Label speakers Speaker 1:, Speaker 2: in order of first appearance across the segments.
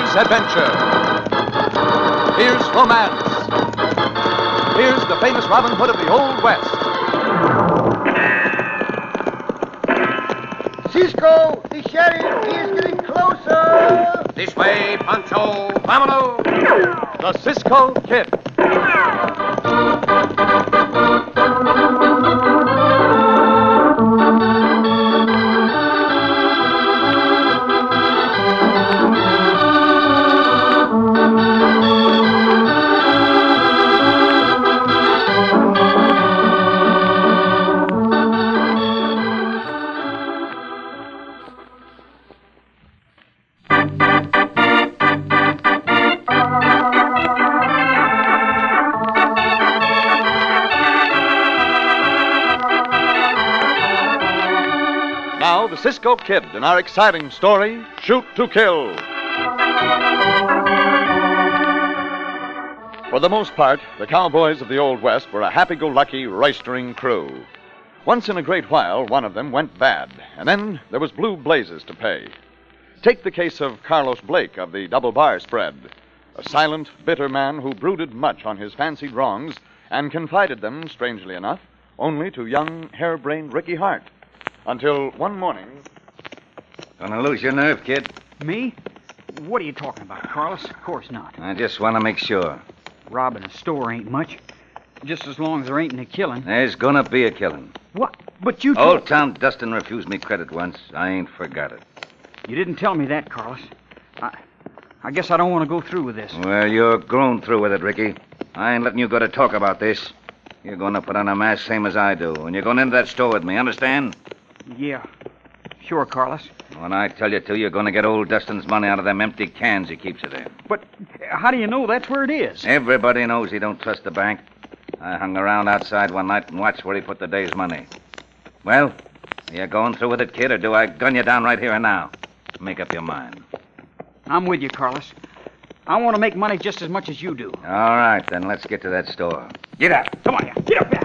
Speaker 1: Here's adventure. Here's romance. Here's the famous Robin Hood of the Old West.
Speaker 2: Cisco, the sheriff, he is getting closer.
Speaker 3: This way, Pancho. Vámonos.
Speaker 1: The Cisco Kid. Now, the Cisco Kid in our exciting story, Shoot to Kill. For the most part, the cowboys of the Old West were a happy-go-lucky, roistering crew. Once in a great while, one of them went bad, and then there was blue blazes to pay. Take the case of Carlos Blake of the Double Bar Spread, a silent, bitter man who brooded much on his fancied wrongs and confided them, strangely enough, only to young, harebrained Ricky Hart. Until one morning...
Speaker 4: Gonna lose your nerve, kid?
Speaker 5: Me? What are you talking about, Carlos? Of course not.
Speaker 4: I just want to make sure.
Speaker 5: Robbing a store ain't much. Just as long as there ain't any killing.
Speaker 4: There's gonna be a killing.
Speaker 5: What? But you...
Speaker 4: Old Tom Dustin refused me credit once. I ain't forgot it.
Speaker 5: You didn't tell me that, Carlos. I guess I don't want to go through with this.
Speaker 4: Well, you're grown through with it, Ricky. I ain't letting you go to talk about this. You're gonna put on a mask same as I do, and you're going into that store with me, understand?
Speaker 5: Yeah. Sure, Carlos.
Speaker 4: When I tell you to, you're gonna get old Dustin's money out of them empty cans he keeps it in.
Speaker 5: But how do you know that's where it is?
Speaker 4: Everybody knows he don't trust the bank. I hung around outside one night and watched where he put the day's money. Well, are you going through with it, kid, or do I gun you down right here and now? Make up your mind.
Speaker 5: I'm with you, Carlos. I want to make money just as much as you do.
Speaker 4: All right, then let's get to that store. Get up.
Speaker 5: Come on, you. Get up there.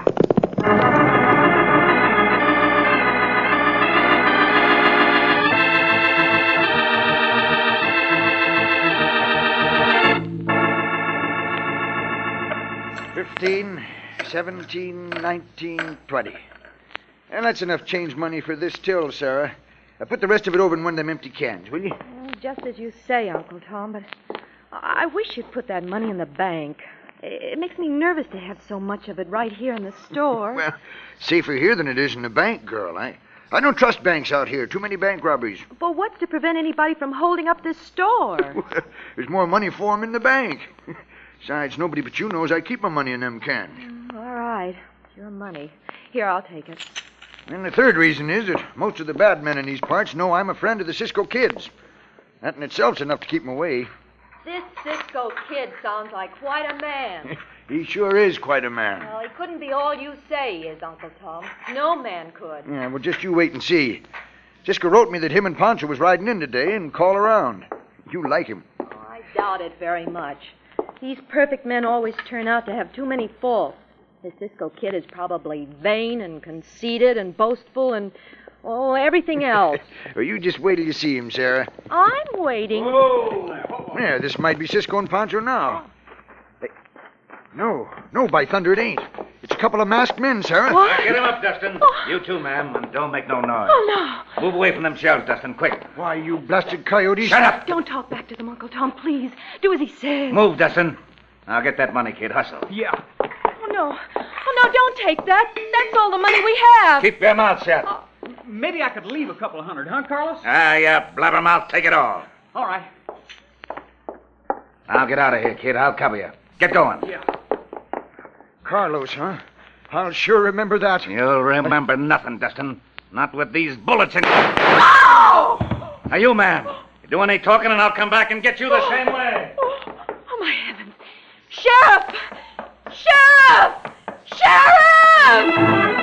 Speaker 2: 15, 17, 19, 20. And that's enough change money for this till, Sarah. Put the rest of it over in one of them empty cans, will you?
Speaker 6: Just as you say, Uncle Tom, but I wish you'd put that money in the bank. It makes me nervous to have so much of it right here in the store.
Speaker 2: Well, safer here than it is in the bank, girl. I don't trust banks out here. Too many bank robberies.
Speaker 6: But what's to prevent anybody from holding up this store?
Speaker 2: There's more money for 'em in the bank. Besides, nobody but you knows I keep my money in them cans.
Speaker 6: All right. It's your money. Here, I'll take it.
Speaker 2: And the third reason is that most of the bad men in these parts know I'm a friend of the Cisco Kids. That in itself's enough to keep 'em away.
Speaker 6: This Cisco Kid sounds like quite a man.
Speaker 2: He sure is quite a man.
Speaker 6: Well, he couldn't be all you say he is, Uncle Tom. No man could.
Speaker 2: Yeah, well, just you wait and see. Cisco wrote me that him and Pancho was riding in today and call around. You like him.
Speaker 6: Oh, I doubt it very much. These perfect men always turn out to have too many faults. This Cisco Kid is probably vain and conceited and boastful and, everything else.
Speaker 2: Well, you just wait till you see him, Sarah.
Speaker 6: I'm waiting.
Speaker 2: Yeah, this might be Cisco and Pancho now. Hey, no, by thunder it ain't. It's a couple of masked men, Sarah.
Speaker 6: What?
Speaker 4: Get him up, Dustin. You too, ma'am, and don't make no noise.
Speaker 6: Oh, no.
Speaker 4: Move away from them shelves, Dustin, quick.
Speaker 2: Why, you blasted coyotes.
Speaker 4: Shut up.
Speaker 6: Don't talk back to them, Uncle Tom, please. Do as he says.
Speaker 4: Move, Dustin. I'll get that money, kid. Hustle.
Speaker 5: Yeah.
Speaker 6: Oh, no, don't take that. That's all the money we have.
Speaker 4: Keep your mouth shut.
Speaker 5: Maybe I could leave a couple of hundred, huh, Carlos?
Speaker 4: Yeah, blabbermouth, take it all.
Speaker 5: All right.
Speaker 4: I'll get out of here, kid. I'll cover you. Get going.
Speaker 5: Yeah.
Speaker 2: Carlos, huh? I'll sure remember that.
Speaker 4: You'll remember nothing, Dustin. Not with these bullets in you.
Speaker 6: Oh!
Speaker 4: Now, you, ma'am. You do any talking, and I'll come back and get you the same way.
Speaker 6: Oh, my heavens. Sheriff! Sheriff! Sheriff!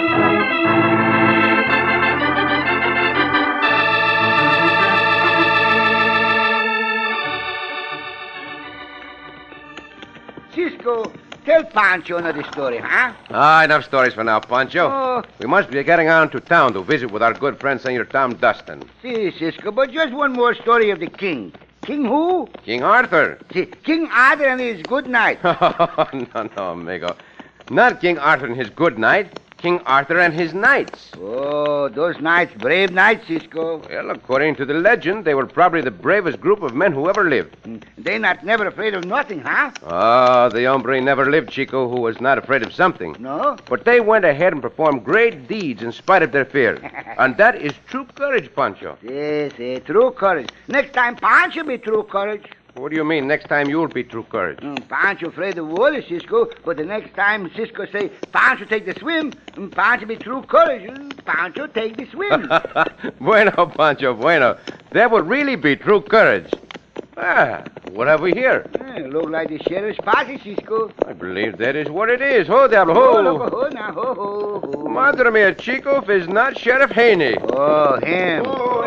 Speaker 2: Cisco, tell Pancho another story, huh?
Speaker 3: Enough stories for now, Pancho. We must be getting on to town to visit with our good friend, Senor Tom Dustin.
Speaker 2: Si, Cisco, but just one more story of the king.
Speaker 7: King who?
Speaker 3: King Arthur.
Speaker 7: King Arthur and his good knight.
Speaker 3: No, amigo. Not King Arthur and his good knight. King Arthur and his knights.
Speaker 7: Oh, those knights, brave knights, Cisco.
Speaker 3: Well, according to the legend, they were probably the bravest group of men who ever lived.
Speaker 7: They not never afraid of nothing, huh?
Speaker 3: Ah, the hombre never lived, Chico, who was not afraid of something.
Speaker 7: No?
Speaker 3: But they went ahead and performed great deeds in spite of their fear. And that is true courage, Pancho.
Speaker 7: Yes, true courage. Next time, Pancho be true courage.
Speaker 3: What do you mean, next time you'll be true courage?
Speaker 7: Pancho afraid of water, Cisco, but the next time Cisco say, Pancho take the swim, Pancho be true courage, Pancho take the swim.
Speaker 3: Bueno, Pancho, bueno. That would really be true courage. Ah, what have we here?
Speaker 7: Look like the sheriff's posse, Cisco.
Speaker 3: I believe that is what it is. Ho, diablo, ho.
Speaker 7: Ho, now, ho.
Speaker 3: Madre mia, Chico, if it's not Sheriff Haney.
Speaker 7: Oh, him.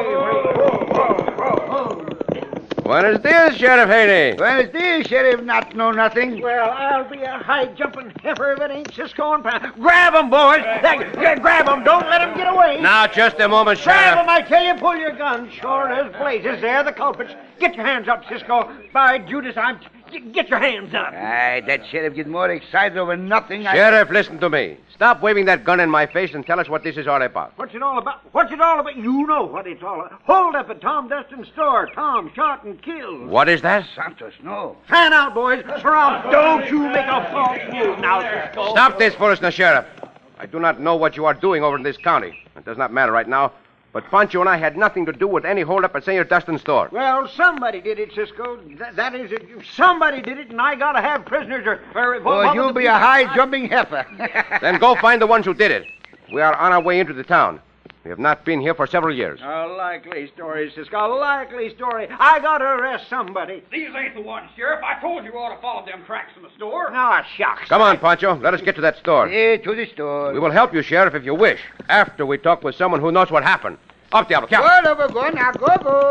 Speaker 3: Buenos dias, Sheriff Haney.
Speaker 7: Buenos dias, Sheriff, not know nothing.
Speaker 8: Well, I'll be a high-jumping heifer if it ain't Cisco and Pan. Grab 'em, boys! Grab 'em! Don't let 'em get away!
Speaker 3: Now, just a moment,
Speaker 8: Grab
Speaker 3: Sheriff.
Speaker 8: 'em, I tell you! Pull your gun! Sure as blazes, they're the culprits. Get your hands up, Cisco. By Judas, get your hands up.
Speaker 7: Aye, that sheriff get more excited over nothing.
Speaker 3: Sheriff, listen to me. Stop waving that gun in my face and tell us what this is all about.
Speaker 8: What's it all about? What's it all about? You know what it's all about. Hold up at Tom Dustin's store. Tom shot and killed.
Speaker 3: What is that?
Speaker 7: Santos, no.
Speaker 8: Fan out, boys. Surround. Don't you make a false move now, Cisco.
Speaker 3: Stop this foolishness, Sheriff. I do not know what you are doing over in this county. It does not matter right now. But Pancho and I had nothing to do with any holdup at Senor Dustin's store.
Speaker 8: Well, somebody did it, Cisco. That is it. Somebody did it, and I gotta have prisoners
Speaker 7: You'll be a high-jumping heifer.
Speaker 3: Then go find the ones who did it. We are on our way into the town. We have not been here for several years.
Speaker 8: A likely story, Cisco. A likely story. I gotta arrest somebody.
Speaker 5: These ain't the ones, Sheriff. I told you ought to follow them tracks in the store.
Speaker 8: Ah, shucks.
Speaker 3: Come on, Pancho. Let us get to that store.
Speaker 7: Yeah, to the store.
Speaker 3: We will help you, Sheriff, if you wish, after we talk with someone who knows what happened. Up, Diablo. Come.
Speaker 7: Go, now, go.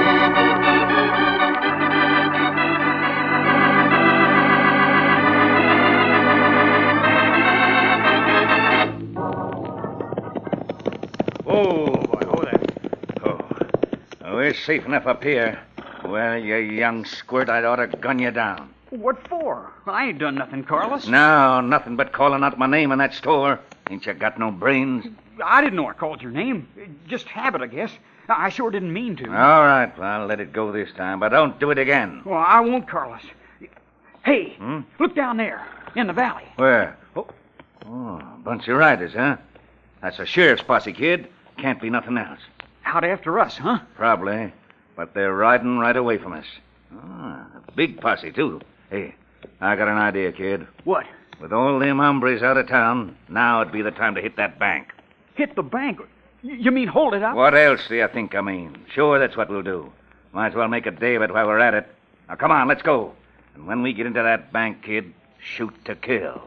Speaker 4: We're safe enough up here. Well, you young squirt, I'd ought to gun you down.
Speaker 5: What for? I ain't done nothing, Carlos.
Speaker 4: No, nothing but calling out my name in that store. Ain't you got no brains?
Speaker 5: I didn't know I called your name. Just habit, I guess. I sure didn't mean to.
Speaker 4: All right, well, I'll let it go this time, but don't do it again.
Speaker 5: Well, I won't, Carlos. Hey, look down there, in the valley.
Speaker 4: Where? Oh, a bunch of riders, huh? That's a sheriff's posse, kid. Can't be nothing else.
Speaker 5: Out after us, huh?
Speaker 4: Probably, but they're riding right away from us. A big posse, too. Hey, I got an idea, kid.
Speaker 5: What?
Speaker 4: With all them hombres out of town, now'd be the time to hit that bank.
Speaker 5: Hit the bank? You mean hold it up?
Speaker 4: What else do you think I mean? Sure, that's what we'll do. Might as well make a day of it while we're at it. Now, come on, let's go. And when we get into that bank, kid, shoot to kill.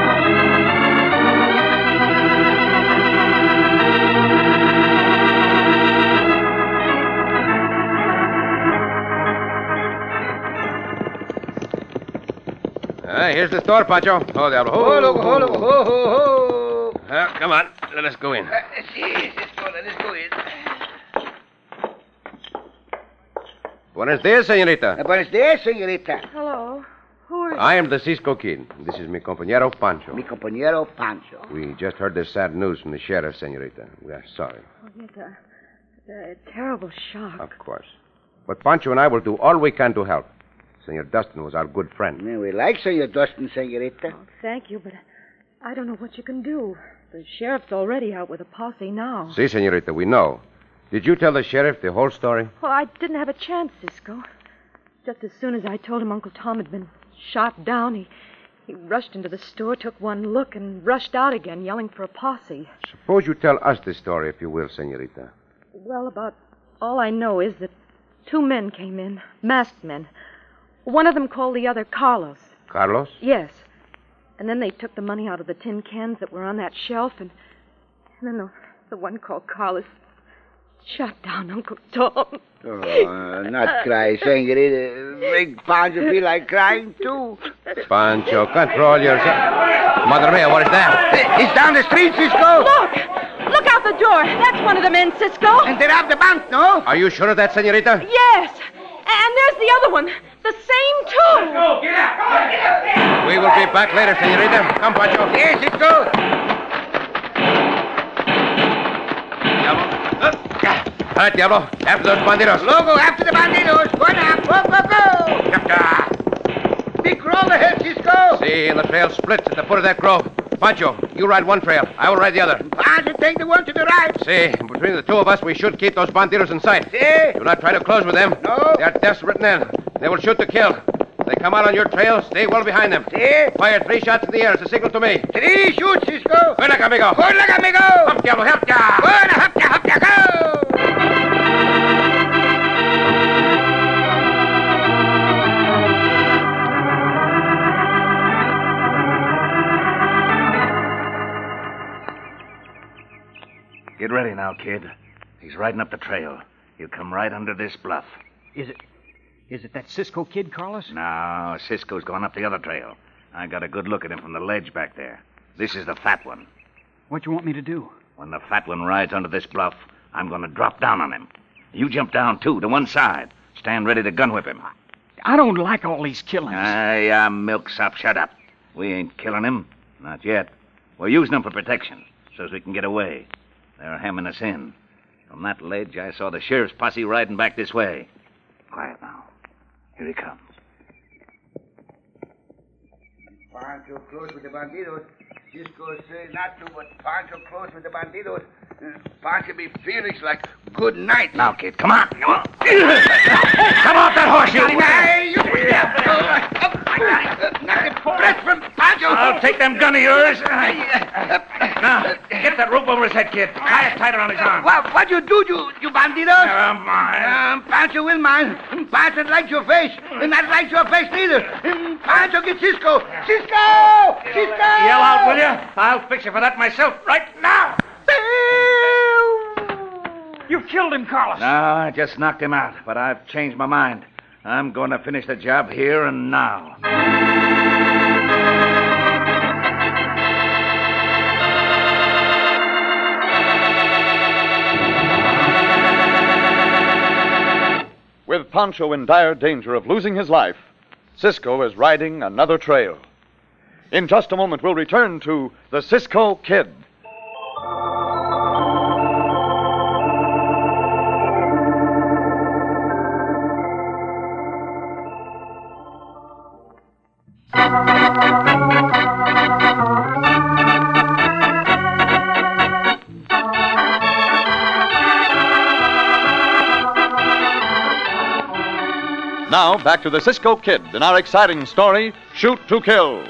Speaker 3: Here's the store, Pancho. Oh, Diablo.
Speaker 7: Ho.
Speaker 3: Come on. Let us go in.
Speaker 7: Let's go in.
Speaker 3: Buenos dias, señorita.
Speaker 7: Buenos dias, señorita.
Speaker 6: Hello. Who are you?
Speaker 3: I am the Cisco Kid. This is mi compañero Pancho.
Speaker 7: Mi compañero Pancho.
Speaker 3: We just heard the sad news from the sheriff, señorita. We are sorry.
Speaker 6: Oh, it's a terrible shock.
Speaker 3: Of course. But Pancho and I will do all we can to help. Senor Dustin was our good friend.
Speaker 7: Yeah, we like Senor Dustin, señorita.
Speaker 6: Oh, thank you, but I don't know what you can do. The sheriff's already out with a posse now.
Speaker 3: Si, señorita, we know. Did you tell the sheriff the whole story?
Speaker 6: Well, I didn't have a chance, Cisco. Just as soon as I told him Uncle Tom had been shot down, he rushed into the store, took one look, and rushed out again, yelling for a posse.
Speaker 3: Suppose you tell us the story, if you will, señorita.
Speaker 6: Well, about all I know is that 2 men came in, masked men. One of them called the other Carlos.
Speaker 3: Carlos?
Speaker 6: Yes. And then they took the money out of the tin cans that were on that shelf, and then the one called Carlos shot down Uncle Tom.
Speaker 7: Oh, not cry, señorita. Make Pancho feel like crying, too.
Speaker 3: Pancho, control yourself. Madre mia, what is that?
Speaker 7: He's down the street, Cisco.
Speaker 6: Look out the door. That's one of the men, Cisco.
Speaker 7: And they robbed the bank, no?
Speaker 3: Are you sure of that, señorita?
Speaker 6: Yes. And there's the other one. The same two.
Speaker 3: Go, get out. We will be back later, senorita. Come, Pancho.
Speaker 7: Yes, Cisco.
Speaker 3: All right, Diablo. After those bandidos.
Speaker 7: Logo, after the bandidos. Go now. Go. Big grove ahead, Cisco.
Speaker 3: See, and the trail splits at the foot of that grove. Pancho, you ride one trail. I will ride the other.
Speaker 7: Pancho, take the one to the right.
Speaker 3: See, between the two of us, we should keep those bandidos in sight.
Speaker 7: See?
Speaker 3: Do not try to close with them.
Speaker 7: No.
Speaker 3: They are desperate men. They will shoot to kill. If they come out on your trail, stay well behind them.
Speaker 7: See?
Speaker 3: Fire 3 shots in the air as a signal to me.
Speaker 7: 3 shoots, Cisco.
Speaker 3: Good luck, amigo.
Speaker 7: Good luck, amigo.
Speaker 3: Up, Diablo, help ya.
Speaker 7: Bueno, hop ya, go.
Speaker 4: Get ready now, kid. He's riding up the trail. He'll come right under this bluff.
Speaker 5: Is it that Cisco kid, Carlos?
Speaker 4: No, Cisco's gone up the other trail. I got a good look at him from the ledge back there. This is the fat one.
Speaker 5: What you want me to do?
Speaker 4: When the fat one rides under this bluff, I'm going to drop down on him. You jump down, too, to one side. Stand ready to gun whip him.
Speaker 5: I don't like all these killings.
Speaker 4: Milksop, shut up. We ain't killing him. Not yet. We're using him for protection, so as we can get away. They're hemming us in. From that ledge, I saw the sheriff's posse riding back this way. Quiet now. Here he comes.
Speaker 7: Pancho close with the bandidos. Cisco say not to, but Pancho close with the bandidos. Pancho be Felix like good night.
Speaker 4: Now, kid, come on. Come off that horse, you.
Speaker 7: Nothing fresh from Pancho.
Speaker 4: I'll take them gun of yours. Now, get that rope over his head, kid. Tie it tighter on his arm.
Speaker 7: What you do, you bandidos?
Speaker 4: Never mind.
Speaker 7: Pancho will mind. Pancho likes your face. And not likes your face neither. Pancho get Cisco. Cisco! Cisco!
Speaker 4: Yell out, will you? I'll fix you for that myself right now.
Speaker 5: You killed him, Carlos.
Speaker 4: No, I just knocked him out, but I've changed my mind. I'm going to finish the job here and now.
Speaker 1: With Pancho in dire danger of losing his life, Cisco is riding another trail. In just a moment, we'll return to the Cisco Kid. Now, back to the Cisco Kid in our exciting story, Shoot to Kill.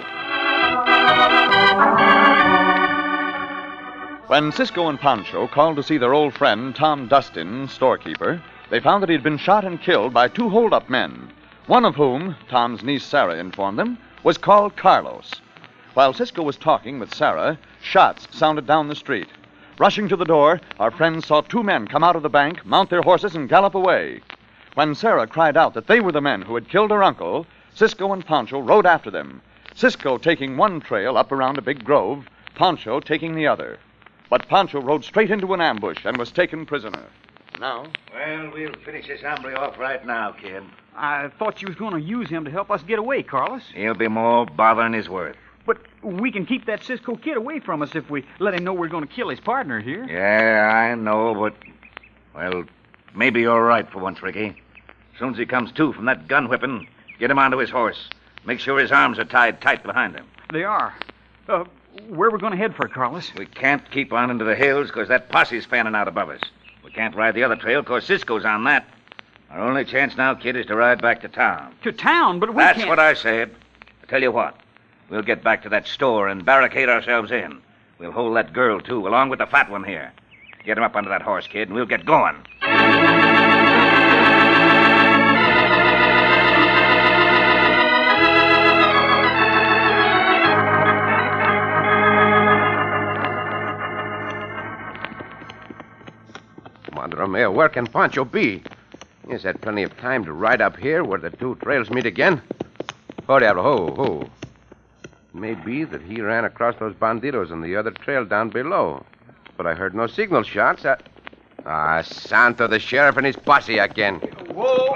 Speaker 1: When Cisco and Pancho called to see their old friend, Tom Dustin, storekeeper, they found that he had been shot and killed by 2 hold-up men, one of whom, Tom's niece Sarah informed them, was called Carlos. While Cisco was talking with Sarah, shots sounded down the street. Rushing to the door, our friends saw 2 men come out of the bank, mount their horses, and gallop away. When Sarah cried out that they were the men who had killed her uncle, Cisco and Pancho rode after them, Cisco taking one trail up around a big grove, Pancho taking the other. But Pancho rode straight into an ambush and was taken prisoner. Now?
Speaker 4: Well, we'll finish this hombre off right now, kid.
Speaker 5: I thought you was going to use him to help us get away, Carlos.
Speaker 4: He'll be more bother than his worth.
Speaker 5: But we can keep that Cisco kid away from us if we let him know we're going to kill his partner here.
Speaker 4: Yeah, I know, but... Well, maybe you're right for once, Ricky. As soon as he comes to from that gun whipping, get him onto his horse. Make sure his arms are tied tight behind him.
Speaker 5: They are. Where we going to head for, Carlos?
Speaker 4: We can't keep on into the hills because that posse's fanning out above us. We can't ride the other trail because Cisco's on that. Our only chance now, kid, is to ride back to town.
Speaker 5: To town? But we
Speaker 4: That's
Speaker 5: can't...
Speaker 4: what I said. I tell you what. We'll get back to that store and barricade ourselves in. We'll hold that girl, too, along with the fat one here. Get him up under that horse, kid, and we'll get going.
Speaker 3: Madre mia, where can Pancho be? He's had plenty of time to ride up here where the 2 trails meet again. Oh, Diablo, ho. It may be that he ran across those bandidos on the other trail down below. But I heard no signal shots. Santo, the sheriff and his posse again.
Speaker 8: Whoa,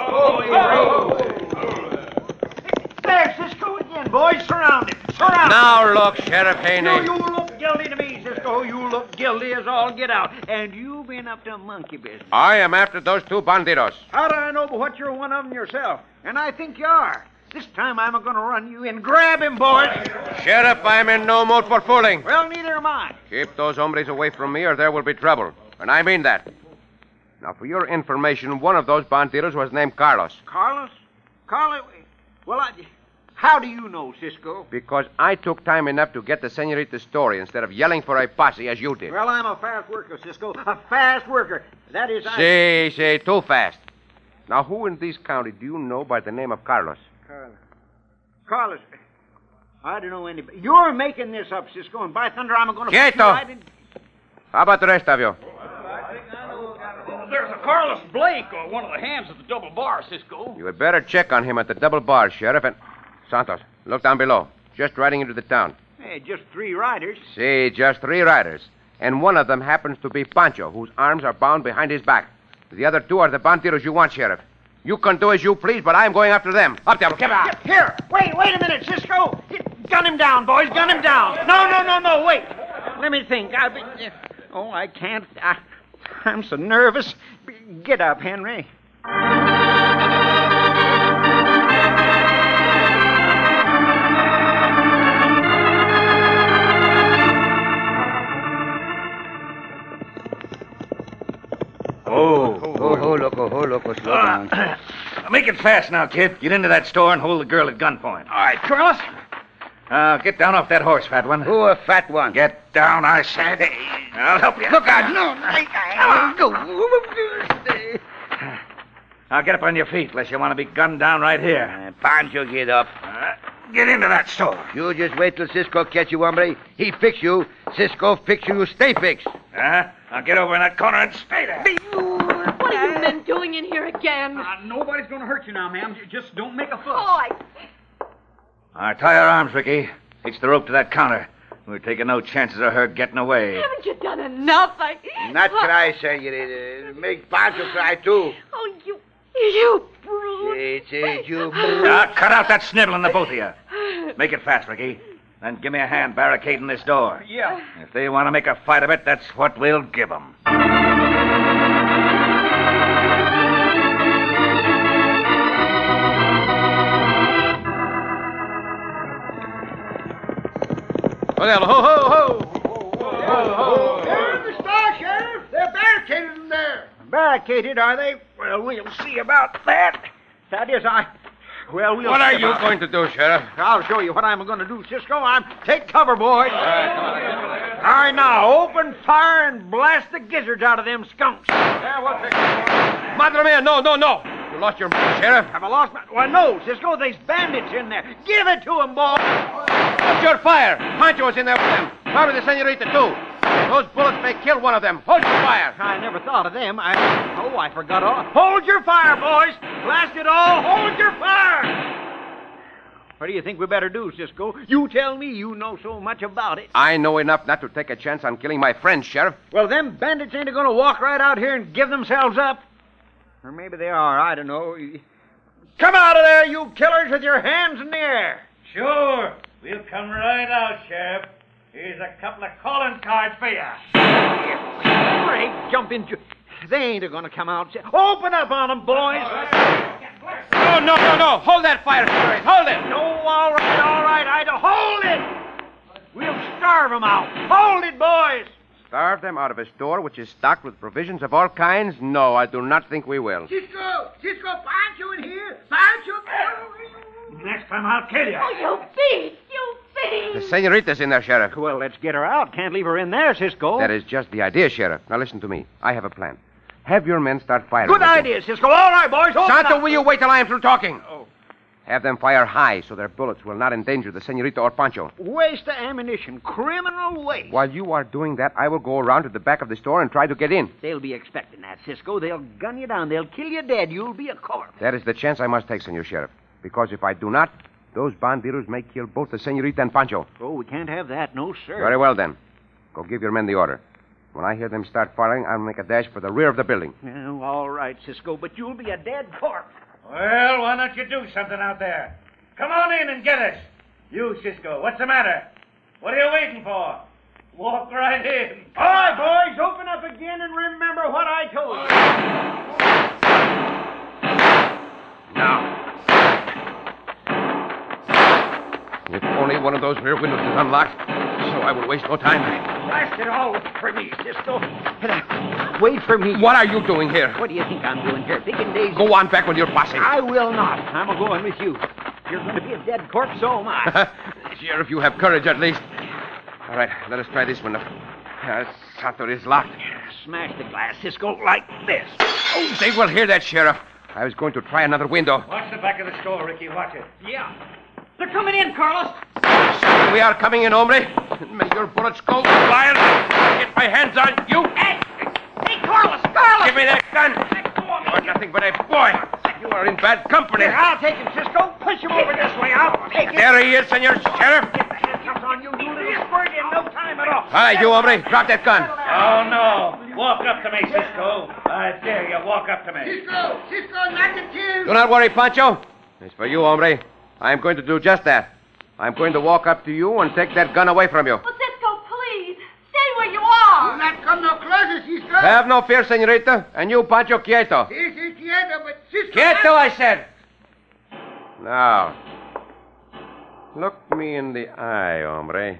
Speaker 8: There, Cisco again, boys. Surrounded. Surrounded.
Speaker 3: Now look, Sheriff Haney.
Speaker 8: You look guilty to me, Cisco. You look guilty as all get out. And you've been up to monkey business.
Speaker 3: I am after those two bandidos.
Speaker 8: How do I know but what you're one of them yourself? And I think you are. This time I'm going to run you in. Grab him, boys.
Speaker 3: Sheriff, I'm in no mood for fooling.
Speaker 8: Well, neither am I.
Speaker 3: Keep those hombres away from me or there will be trouble. And I mean that. Now, for your information, one of those bandidos was named Carlos.
Speaker 8: Carlos? Carlos? Well, how do you know, Cisco?
Speaker 3: Because I took time enough to get the senorita's story instead of yelling for a posse as you did.
Speaker 8: Well, I'm a fast worker, Cisco. A fast worker. That is,
Speaker 3: Say, too fast. Now, who in this county do you know by the name of Carlos?
Speaker 8: Carlos. I don't know anybody. You're making this up, Cisco, and by thunder, I'm going to...
Speaker 3: Quieto.
Speaker 8: Right in...
Speaker 3: How about the rest of you?
Speaker 5: There's a Carlos Blake, or one of the hands at the double bar, Cisco.
Speaker 3: You had better check on him at the double bar, Sheriff, and... Santos, look down below. Just riding into the town.
Speaker 8: Hey, just 3 riders.
Speaker 3: See, just 3 riders. And one of them happens to be Pancho, whose arms are bound behind his back. The other 2 are the bandidos you want, Sheriff. You can do as you please, but I'm going after them. Up, Diablo, come on.
Speaker 8: Here, wait a minute, Cisco. Gun him down, boys, gun him down. No, wait. Let me think. I can't. I'm so nervous. Get up, Henry.
Speaker 7: Oh, loco, slow down.
Speaker 4: Make it fast now, kid. Get into that store and hold the girl at gunpoint.
Speaker 5: All right, Carlos.
Speaker 4: Get down off that horse, fat one.
Speaker 7: Who a fat one?
Speaker 4: Get down, I said. I'll help you.
Speaker 7: Look out, no.
Speaker 4: Now get up on your feet, unless you want to be gunned down right here.
Speaker 7: Pancho, get up.
Speaker 4: Get into that store.
Speaker 7: You just wait till Cisco catch you, hombre. He fix you. Cisco fix you, stay fixed.
Speaker 4: Now get over in that corner and stay there.
Speaker 6: What are you men doing in here again?
Speaker 5: Nobody's going to hurt you now, ma'am. Just don't make a fuss.
Speaker 6: Oh,
Speaker 4: All right, tie your arms, Ricky. Hitch the rope to that counter. We're taking no chances of her getting away.
Speaker 6: haven't you done enough?
Speaker 7: Not cry, senorita. Make Pancho cry, too.
Speaker 6: Oh, you brute.
Speaker 7: Say, you
Speaker 4: Now, cut out that sniveling, the both of you. Make it fast, Ricky. Then give me a hand barricading this door.
Speaker 5: Yeah.
Speaker 4: If they want to make a fight of it, that's what we'll give them.
Speaker 3: Ho!
Speaker 8: They're in the store, Sheriff. They're barricaded in there. Barricaded, are they? Well, we'll see about that. That is, Well, we'll
Speaker 3: What
Speaker 8: see
Speaker 3: are you
Speaker 8: about
Speaker 3: going to do, Sheriff?
Speaker 8: I'll show you what I'm going to do, Cisco. Take cover, boys. All right, now, open fire and blast the gizzards out of them skunks.
Speaker 3: Yeah, we'll take it. Madre mia, no. You lost your mind, Sheriff.
Speaker 8: Have I lost my... Well, no, Cisco, there's bandits in there. Give it to them, boys.
Speaker 3: Hold your fire. Pancho is in there with them. Probably the senorita, too. Those bullets may kill one of them. Hold your fire.
Speaker 8: I never thought of them. I forgot all. Hold your fire, boys. Blast it all. Hold your fire. What do you think we better do, Cisco? You tell me. You know so much about it.
Speaker 3: I know enough not to take a chance on killing my friend, Sheriff.
Speaker 8: Well, them bandits ain't going to walk right out here and give themselves up. Or maybe they are. I don't know. Come out of there, you killers, with your hands in the air.
Speaker 4: Sure. We'll come right out, Sheriff. Here's a couple of calling cards for you.
Speaker 8: Great jumping... They ain't going to come out. Open up on them, boys.
Speaker 3: No. Hold that fire, Sheriff. Hold it.
Speaker 8: No, all right. Hold it. We'll starve them out. Hold it, boys.
Speaker 3: Starve them out of a store which is stocked with provisions of all kinds? No, I do not think we will.
Speaker 7: Cisco, Pancho in here. Pancho.
Speaker 4: Next time I'll kill you.
Speaker 6: Oh, you beast!
Speaker 3: The senorita's in there, Sheriff.
Speaker 8: Well, let's get her out. Can't leave her in there, Cisco.
Speaker 3: That is just the idea, Sheriff. Now listen to me. I have a plan. Have your men start firing.
Speaker 8: Good idea, Cisco. All right, boys.
Speaker 3: Santo, will you wait till I am through talking? Oh. Have them fire high so their bullets will not endanger the senorita or Pancho.
Speaker 8: Waste of ammunition. Criminal waste.
Speaker 3: While you are doing that, I will go around to the back of the store and try to get in.
Speaker 8: They'll be expecting that, Cisco. They'll gun you down. They'll kill you dead. You'll be a corpse.
Speaker 3: That is the chance I must take, Senor Sheriff. Because if I do not, those bandidos may kill both the senorita and Pancho.
Speaker 8: Oh, we can't have that. No, sir.
Speaker 3: Very well, then. Go give your men the order. When I hear them start firing, I'll make a dash for the rear of the building.
Speaker 8: Well, all right, Cisco, but you'll be a dead corpse.
Speaker 4: Well, why don't you do something out there? Come on in and get us. You, Cisco, what's the matter? What are you waiting for? Walk right in.
Speaker 8: All right, boys, open up again and remember what I told you.
Speaker 3: Now. If only one of those rear windows is unlocked, so I will waste no time.
Speaker 8: Blast it all for me, Cisco. Wait for me.
Speaker 3: What are you doing here?
Speaker 8: What do you think I'm doing here? Thinking days.
Speaker 3: Go on back with your posse.
Speaker 8: I will not. I'm a-going with you. You're going to be a dead corpse, so am I.
Speaker 3: Sheriff, you have courage at least. All right, let us try this window. Sator is locked.
Speaker 8: Smash the glass, Cisco, like this.
Speaker 3: Oh, they will hear that, Sheriff. I was going to try another window.
Speaker 4: Watch the back of the store, Ricky. Watch it.
Speaker 8: Yeah. They're coming in, Carlos.
Speaker 3: We are coming in, hombre. May your bullets go, liar. Get my hands on you.
Speaker 8: Hey, Carlos.
Speaker 3: Give me that gun. You are nothing but a boy. You are in bad company.
Speaker 8: Here, I'll take him, Cisco. Push him over this way. I'll take him.
Speaker 3: There he is, Senor Sheriff.
Speaker 8: Get the handcuffs on you, you little squirt, in no time at all.
Speaker 3: All right, you, hombre. Drop that gun.
Speaker 4: Oh, no. Walk up to me, Cisco. I dare you. Walk up to me.
Speaker 7: Cisco, not the kill.
Speaker 3: Do not worry, Pancho. It's for you, hombre. I'm going to do just that. I'm going to walk up to you and take that gun away from you.
Speaker 6: Well, Cisco, please. Stay where you are.
Speaker 7: Do not come no closer, Cisco.
Speaker 3: Have no fear, senorita. And you, Pancho, quieto.
Speaker 7: This is quieto, but Cisco...
Speaker 3: Quieto, I said. Now, look me in the eye, hombre.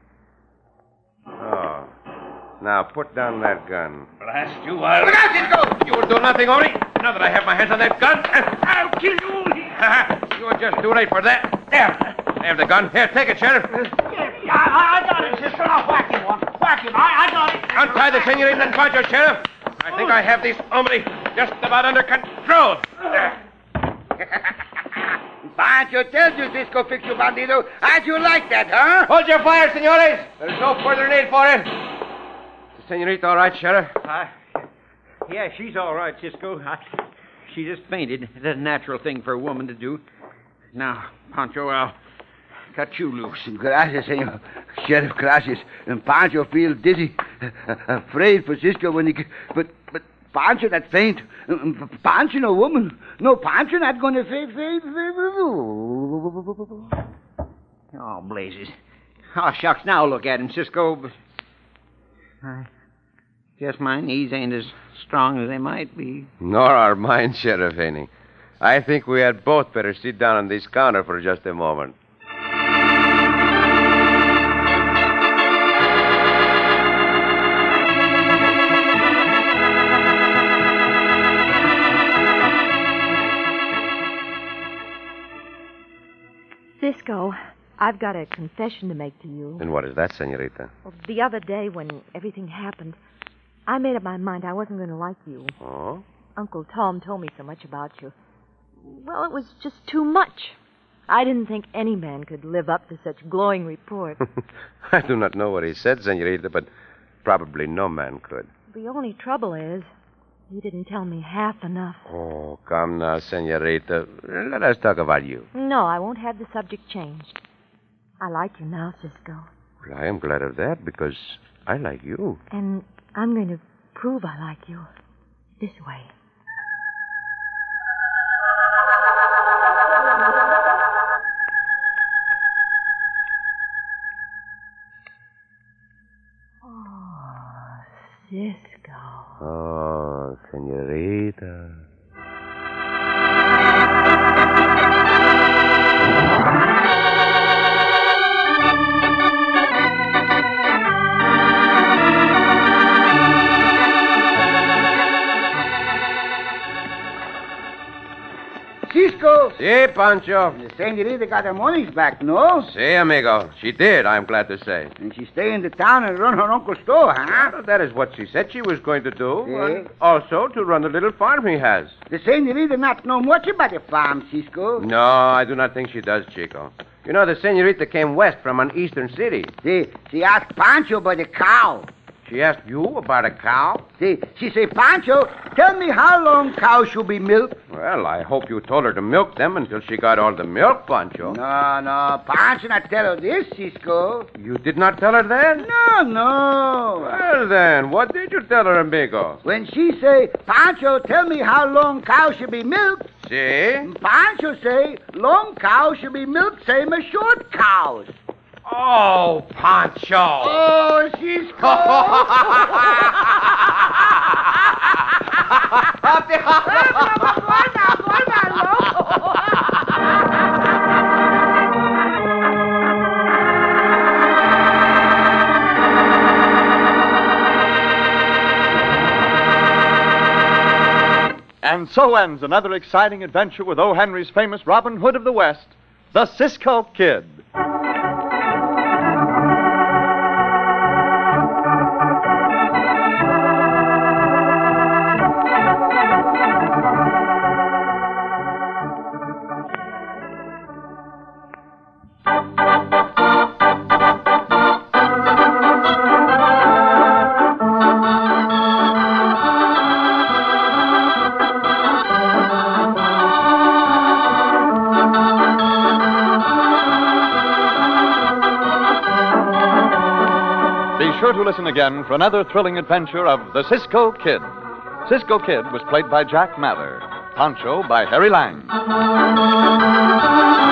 Speaker 3: Oh. Now, put down that gun.
Speaker 4: Blast you, I'll...
Speaker 7: Look out, Cisco!
Speaker 3: You will do nothing, hombre. Now that I have my hands on that gun,
Speaker 8: I'll kill you.
Speaker 3: you are just too late for that. There. I have the gun. Here, take it, Sheriff.
Speaker 8: Yeah, I got it, Cisco. Now whack him one. Whack him. I got it.
Speaker 3: Untie the senorita and Pancho, Sheriff. I think I have these hombre just about under control. There.
Speaker 7: Pancho tells you, Cisco, fix you, bandido. How'd you like that, huh?
Speaker 3: Hold your fire, senores. There's no further need for it. The senorita all right, Sheriff?
Speaker 8: Yeah, she's all right, Cisco. She just fainted. It's a natural thing for a woman to do. Now, Pancho, I'll cut you loose.
Speaker 7: Gracias, senor. Sheriff, gracias. And Pancho feels dizzy. Afraid for Cisco when he... But Pancho not faint. Pancho no woman. No, Pancho not going to faint.
Speaker 8: Oh, blazes. Oh, shucks. Now look at him, Cisco. I guess my knees ain't as strong as they might be.
Speaker 3: Nor are mine, Sheriff Haney. I think we had both better sit down on this counter for just a moment.
Speaker 6: Cisco, I've got a confession to make to you.
Speaker 3: And what is that, senorita?
Speaker 6: Well, the other day when everything happened, I made up my mind I wasn't going to like you.
Speaker 3: Oh?
Speaker 6: Uncle Tom told me so much about you. Well, it was just too much. I didn't think any man could live up to such glowing reports.
Speaker 3: I do not know what he said, senorita, but probably no man could.
Speaker 6: The only trouble is, he didn't tell me half enough.
Speaker 3: Oh, come now, senorita. Let us talk about you.
Speaker 6: No, I won't have the subject changed. I like you now, Cisco.
Speaker 3: Well, I am glad of that because I like you.
Speaker 6: And I'm going to prove I like you this way. Oh, Cisco.
Speaker 3: Oh, senorita.
Speaker 7: Cisco!
Speaker 3: Si, Pancho.
Speaker 7: The senorita got her money's back, no?
Speaker 3: Si, amigo. She did, I'm glad to say.
Speaker 7: And she stay in the town and run her uncle's store, huh?
Speaker 3: Well, that is what she said she was going to do.
Speaker 7: Yeah.
Speaker 3: And also to run the little farm he has.
Speaker 7: The senorita not know much about the farm, Cisco.
Speaker 3: No, I do not think she does, Chico. You know, the senorita came west from an eastern city.
Speaker 7: She asked Pancho about the cow.
Speaker 3: She asked you about a cow?
Speaker 7: She say, Pancho, tell me how long cows should be milked.
Speaker 3: Well, I hope you told her to milk them until she got all the milk, Pancho.
Speaker 7: No, Pancho not tell her this, Cisco.
Speaker 3: You did not tell her that?
Speaker 7: No.
Speaker 3: Well, then, what did you tell her, amigo?
Speaker 7: When she say, Pancho, tell me how long cows should be milked,
Speaker 3: See?
Speaker 7: Pancho say, long cows should be milked same as short cows.
Speaker 3: Oh, Pancho.
Speaker 7: Oh, Cisco.
Speaker 1: And so ends another exciting adventure with O. Henry's famous Robin Hood of the West, the Cisco Kid. Be sure to listen again for another thrilling adventure of the Cisco Kid. Cisco Kid was played by Jack Mather, Pancho by Harry Lang.